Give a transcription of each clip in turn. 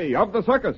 Jerry of the Circus.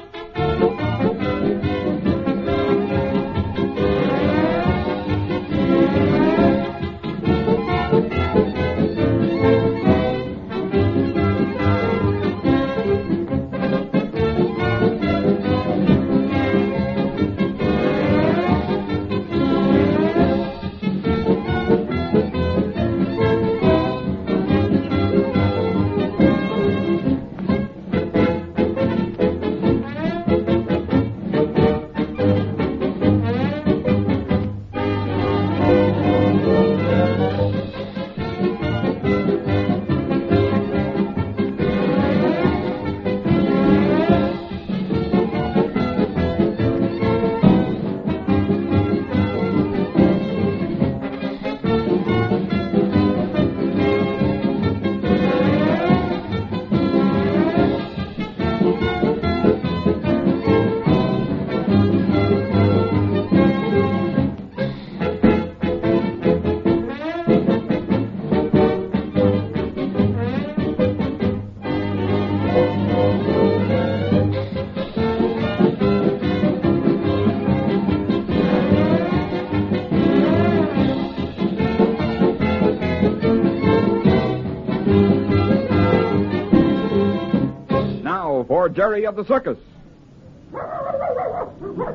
For Jerry of the Circus. Well,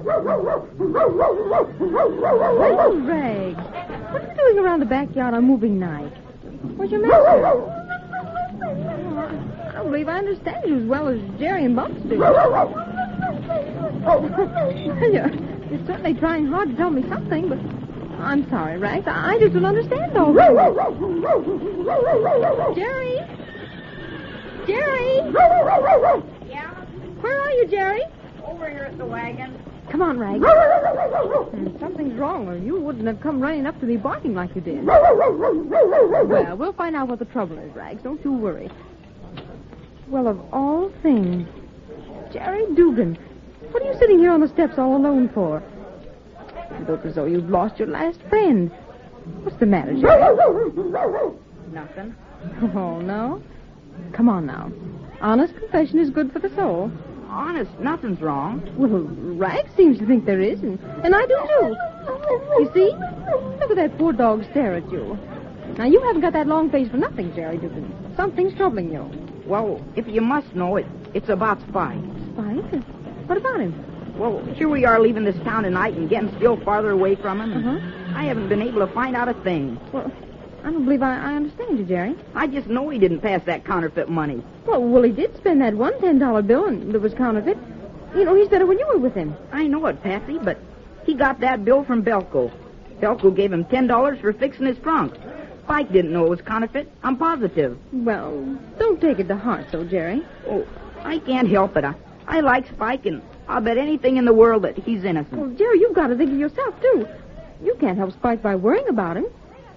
Rags, what are you doing around the backyard on moving night? Where's your master? I don't believe I understand you as well as Jerry and Bumps do. You're certainly trying hard to tell me something, but I'm sorry, Rags. I just don't understand all this. Jerry? Jerry? Yeah? Where are you, Jerry? Over here at the wagon. Come on, Rags. Something's wrong, or you wouldn't have come running up to me barking like you did. Well, we'll find out what the trouble is, Rags. Don't you worry. Well, of all things, Jerry Dugan, what are you sitting here on the steps all alone for? You look as though you've lost your last friend. What's the matter, Jerry? Nothing. Oh, no? Come on now. Honest confession is good for the soul. Honest, nothing's wrong. Well, Rags seems to think there is, and I do too. You see? Look at that poor dog stare at you. Now, you haven't got that long face for nothing, Jerry Dugan. Something's troubling you. Well, if you must know, it's about Spike. Spike? What about him? Well, here we are leaving this town tonight and getting still farther away from him. Uh-huh. I haven't been able to find out a thing. Well, I don't believe I understand you, Jerry. I just know he didn't pass that counterfeit money. Well, he did spend that one $10 bill and that was counterfeit. You know, he's better when you were with him. I know it, Patsy, but he got that bill from Belko. Belko gave him $10 for fixing his trunk. Spike didn't know it was counterfeit. I'm positive. Well, don't take it to heart, so, Jerry. Oh, I can't help it. I like Spike, and I'll bet anything in the world that he's innocent. Well, Jerry, you've got to think of yourself, too. You can't help Spike by worrying about him.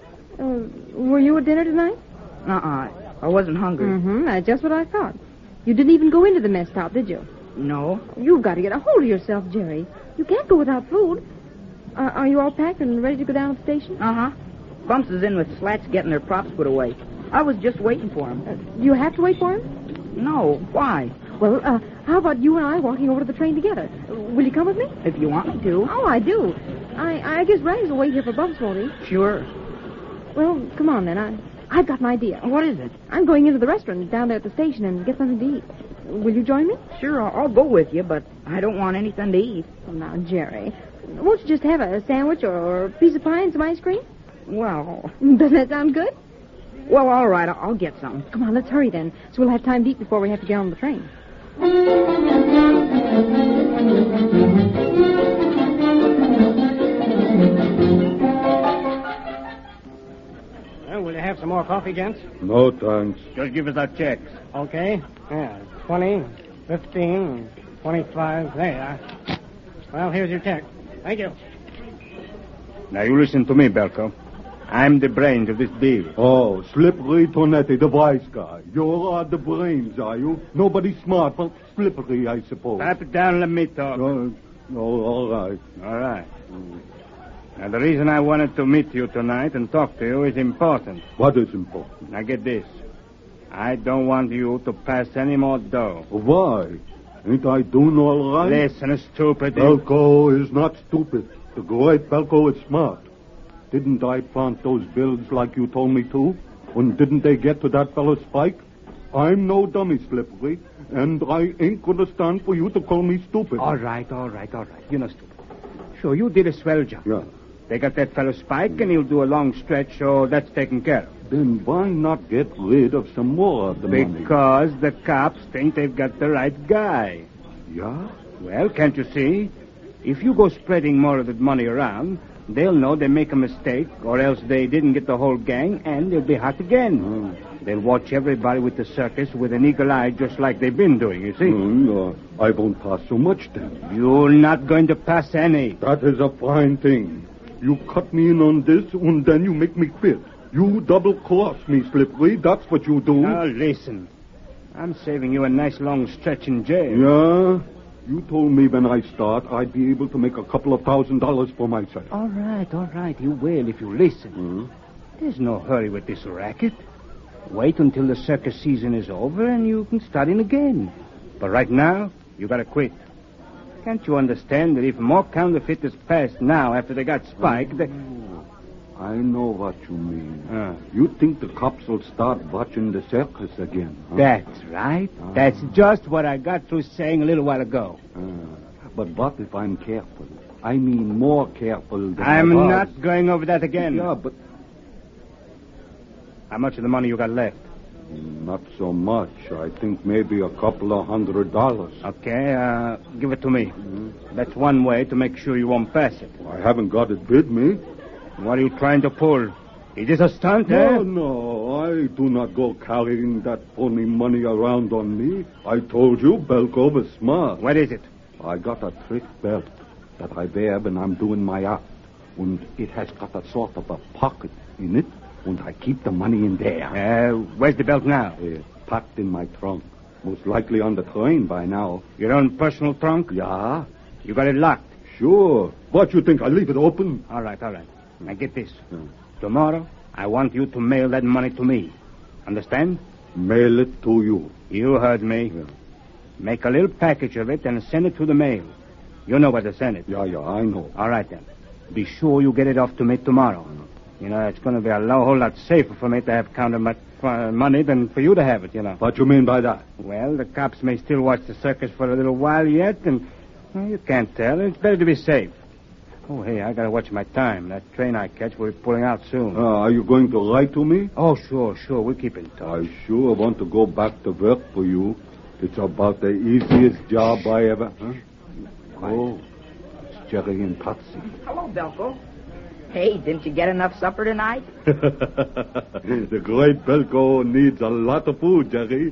Were you at dinner tonight? I wasn't hungry. Mm-hmm. That's just what I thought. You didn't even go into the mess top, did you? No. You've got to get a hold of yourself, Jerry. You can't go without food. Are you all packed and ready to go down to the station? Uh-huh. Bumps is in with Slats getting their props put away. I was just waiting for him. You have to wait for him? No. Why? Well, how about you and I walking over to the train together? Will you come with me? If you want me to. Oh, I do. I guess Rags will wait here for Bumps, won't he? Sure. Well, come on, then. I've got an idea. What is it? I'm going into the restaurant down there at the station and get something to eat. Will you join me? Sure, I'll go with you, but I don't want anything to eat. Well, now, Jerry, won't you just have a sandwich or a piece of pie and some ice cream? Well... Doesn't that sound good? Well, all right, I'll get some. Come on, let's hurry then, so we'll have time to eat before we have to get on the train. Will you have some more coffee, gents? No, thanks. Just give us our checks. Okay. Yeah, 20, 15, 25. There you are. Well, here's your check. Thank you. Now, you listen to me, Belko. I'm the brains of this deal. Oh, Slippery Tonetti, the wise guy. You are the brains, are you? Nobody smart, but Slippery, I suppose. Pipe it down and let me talk. No, all right. All right. Now, the reason I wanted to meet you tonight and talk to you is important. What is important? Now, get this. I don't want you to pass any more dough. Why? Ain't I doing all right? Listen, stupid. Belko is not stupid. The great Belko is smart. Didn't I plant those bills like you told me to? And didn't they get to that fellow Spike? I'm no dummy, Slippery, and I ain't gonna stand for you to call me stupid. All right. You're not stupid. Sure, you did a swell job. Yeah. They got that fellow Spike, and he'll do a long stretch, so that's taken care of. Then why not get rid of some more of the money? Because the cops think they've got the right guy. Yeah? Well, can't you see? If you go spreading more of the money around, they'll know they make a mistake, or else they didn't get the whole gang, and they'll be hot again. They'll watch everybody with the circus with an eagle eye, just like they've been doing, you see. No, I won't pass so much then. You're not going to pass any. That is a fine thing. You cut me in on this, and then you make me quit. You double-cross me, Slippery. That's what you do. Now, listen. I'm saving you a nice long stretch in jail. Yeah? You told me when I start I'd be able to make a couple of $1,000s for myself. All right. You will if you listen. There's no hurry with this racket. Wait until the circus season is over and you can start in again. But right now, you gotta quit. Can't you understand that if more counterfeiters pass now after they got Spike, they... I know what you mean. You think the cops will start watching the circus again, huh? That's right. That's just what I got through saying a little while ago. But what if I'm careful? I mean more careful than I'm I was. not going over that again. Yeah, but... How much of the money you got left? Not so much. I think maybe a couple of $100. Okay, give it to me. That's one way to make sure you won't pass it. I haven't got it with me. What are you trying to pull? Is this a stunt, No, I do not go carrying that phony money around on me. I told you Belko was smart. What is it? I got a trick belt that I wear when I'm doing my act. And it has got a sort of a pocket in it, and I keep the money in there. Where's the belt now? Packed in my trunk. Most likely on the train by now. Your own personal trunk? Yeah? You got it locked? Sure. What, you think I leave it open? All right. Now get this. Tomorrow, I want you to mail that money to me. Understand? Mail it to you. You heard me. Yeah. Make a little package of it and send it through the mail. You know where to send it. Yeah, I know. All right, then. Be sure you get it off to me tomorrow. You know, it's going to be a whole lot safer for me to have counterfeit money than for you to have it, you know. What you mean by that? Well, the cops may still watch the circus for a little while yet, and you can't tell. It's better to be safe. Oh, hey, I got to watch my time. That train I catch will be pulling out soon. Are you going to write to me? Oh, sure. We'll keep in touch. I sure want to go back to work for you. It's about the easiest job I ever... Huh? Oh, it's Jerry and Patsy. Hello, Belko. Hey, didn't you get enough supper tonight? The great Belko needs a lot of food, Jerry.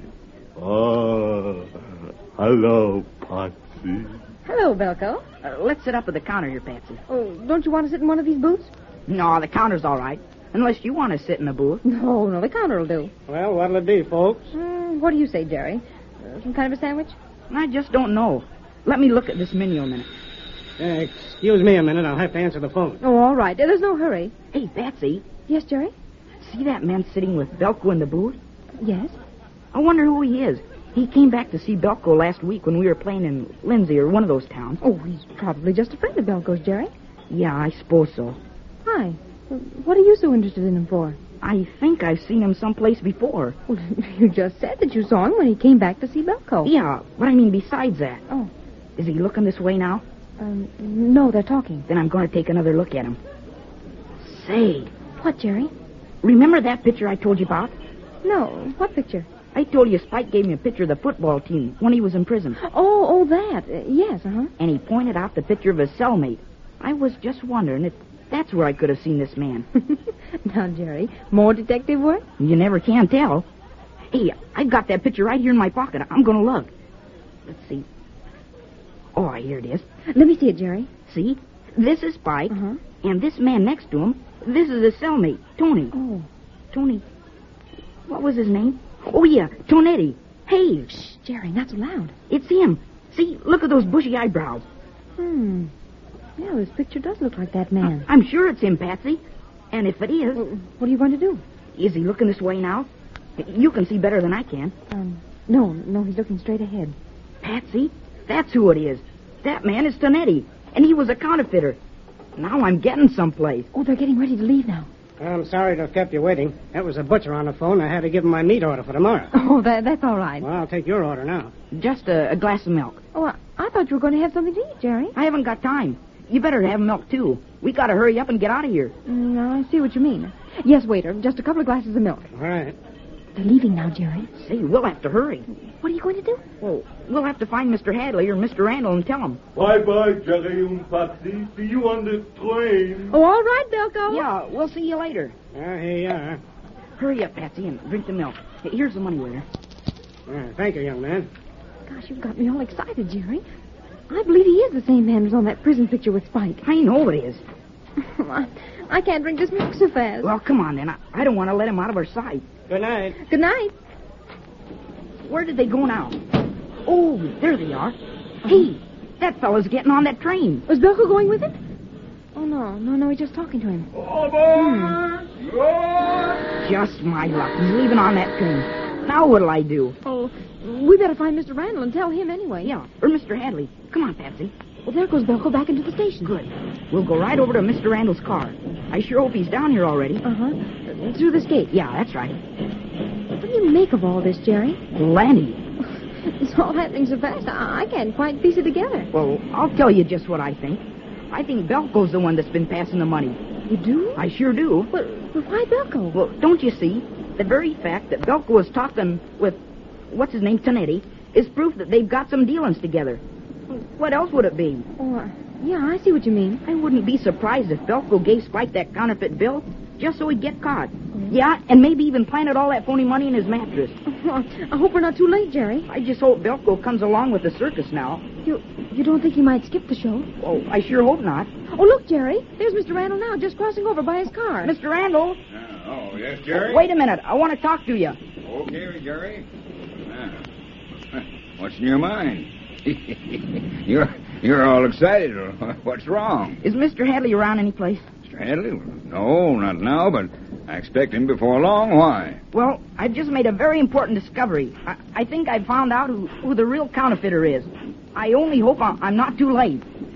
Oh, hello, Patsy. Hello, Belko. Let's sit up at the counter here, Patsy. Oh, don't you want to sit in one of these booths? No, the counter's all right. Unless you want to sit in the booth. No, the counter will do. Well, what'll it be, folks? What do you say, Jerry? Some kind of a sandwich? I just don't know. Let me look at this menu a minute. Excuse me a minute. I'll have to answer the phone. Oh, all right. There's no hurry. Hey, Patsy, Yes, Jerry? see that man sitting with Belko in the booth? Yes. I wonder who he is. He came back to see Belko last week when we were playing in Lindsay or one of those towns. Oh, he's probably just a friend of Belko's, Jerry. Yeah, I suppose so. Hi. What are you so interested in him for? I think I've seen him someplace before. Well, you just said that you saw him when he came back to see Belko. Yeah, but I mean besides that. Oh. Is he looking this way now? No, they're talking. Then I'm going to take another look at him. Say, What, Jerry? remember that picture I told you about? No. What picture? I told you Spike gave me a picture of the football team when he was in prison. Oh, that. Yes, uh-huh. And he pointed out the picture of his cellmate. I was just wondering if that's where I could have seen this man. Now, Jerry, more detective work? You never can tell. Hey, I've got that picture right here in my pocket. I'm going to look. Let's see. Oh, here it is. Let me see it, Jerry. See? This is Spike. Uh-huh. And this man next to him, this is his cellmate, Tony. Oh. Tony. What was his name? Oh, yeah, Tonetti. Hey, Shh, Jerry, not so loud. it's him. See, look at those bushy eyebrows. Yeah, this picture does look like that man. I'm sure it's him, Patsy. And if it is, What are you going to do? is he looking this way now? You can see better than I can. No, he's looking straight ahead. Patsy, That's who it is. That man is Tonetti, and he was a counterfeiter. Now I'm getting someplace. Oh, they're getting ready to leave now. I'm sorry to have kept you waiting. That was a butcher on the phone. I had to give him my meat order for tomorrow. Oh, that's all right. Well, I'll take your order now. Just a glass of milk. Oh, I thought you were going to have something to eat, Jerry. I haven't got time. You better have milk, too. We gotta hurry up and get out of here. No, I see what you mean. Yes, waiter, just a couple of glasses of milk. All right. They're leaving now, Jerry. Say, we'll have to hurry. What are you going to do? Well, we'll have to find Mr. Hadley or Mr. Randall and tell them. Bye-bye, Jerry and Patsy. See you on the train. Oh, all right, Belko. Yeah, we'll see you later. Here you are. Hurry up, Patsy, and drink the milk. Here's the money, waiter. Thank you, young man. Gosh, you've got me all excited, Jerry. I believe he is the same man who's on that prison picture with Spike. I know it is. I can't drink this milk so fast. Well, come on, then. I don't want to let him out of our sight. Good night. Good night. Where did they go now? Oh, there they are. Hey, that fellow's getting on that train. Was Belko going with him? Oh, no, he's just talking to him. Just my luck. He's leaving on that train. Now what'll I do? Oh, we better find Mr. Randall and tell him anyway. Yeah, or Mr. Hadley. Come on, Patsy. Well, there goes Belko back into the station. Good. We'll go right over to Mr. Randall's car. I sure hope he's down here already. Uh-huh. Through this gate. Yeah, that's right. What do you make of all this, Jerry? Lanny. It's all happening so fast, I can't quite piece it together. Well, I'll tell you just what I think. I think Belko's the one that's been passing the money. You do? I sure do. But why Belko? Well, don't you see? The very fact that Belko was talking with, what's his name, Tonetti, is proof that they've got some dealings together. What else would it be? Oh, yeah, I see what you mean. I wouldn't be surprised if Belko gave Spike that counterfeit bill just so he'd get caught. Yeah, and maybe even planted all that phony money in his mattress. Well, I hope we're not too late, Jerry. I just hope Belko comes along with the circus now. You don't think he might skip the show? Oh, I sure hope not. Oh, look, Jerry. There's Mr. Randall now, just crossing over by his car. Mr. Randall. Oh, yes, Jerry? Wait a minute. I want to talk to you. Okay, Jerry. What's in your mind? You're all excited. What's wrong? Is Mr. Hadley around any place? Mr. Hadley? No, not now, but I expect him before long. Why? Well, I've just made a very important discovery. I think I've found out who the real counterfeiter is. I only hope I'm not too late.